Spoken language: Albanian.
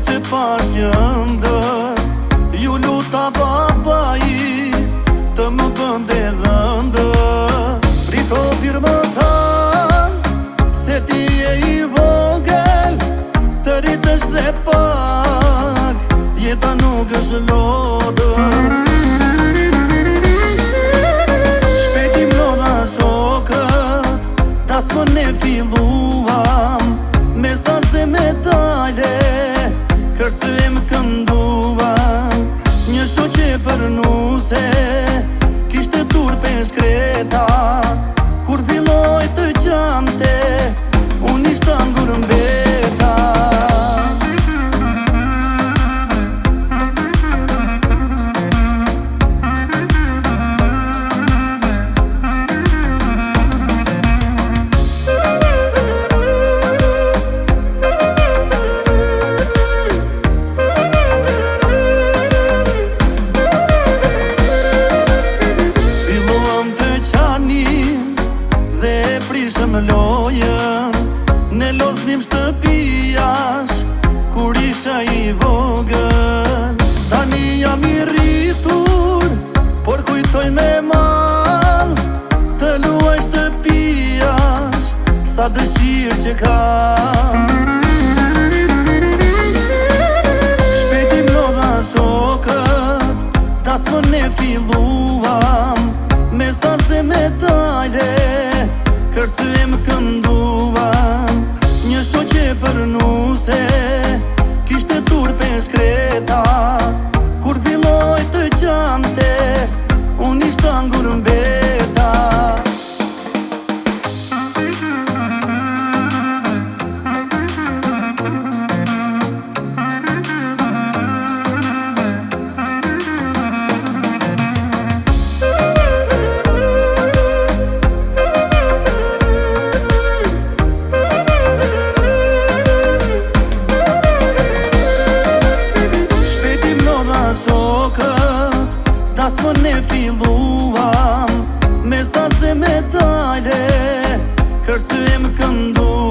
që pash një ndër. Ju luta babai të më bënde dhëndër. Rito pirë më than se ti e i vogël, të rritësh dhe pak, jeta nuk është lodër. Shpeti mlodha shokët, tas më ne filluam, me sase medale, kërcym kënduam. Një shoqe për nuse, kishte turpe shkreta, kur filloj të qante, unë ishta ngur mbeta. Prishëm lojën, ne loznim shtëpijash, kur isha i vogël. Tani jam i rritur, por kujtoj me mal, të luaj shtëpijash, sa dëshirë që kam. Shpeti mlodha shokët, tas më ne filluam, me sase medale, kërcym kënduam. Një shoqe për nuse, kishte turpe shkreta, kur filloj të qante, unë ishta ngur mbeta. Shokët, tas më ne filluam, me sase medale, kërcym kënduam.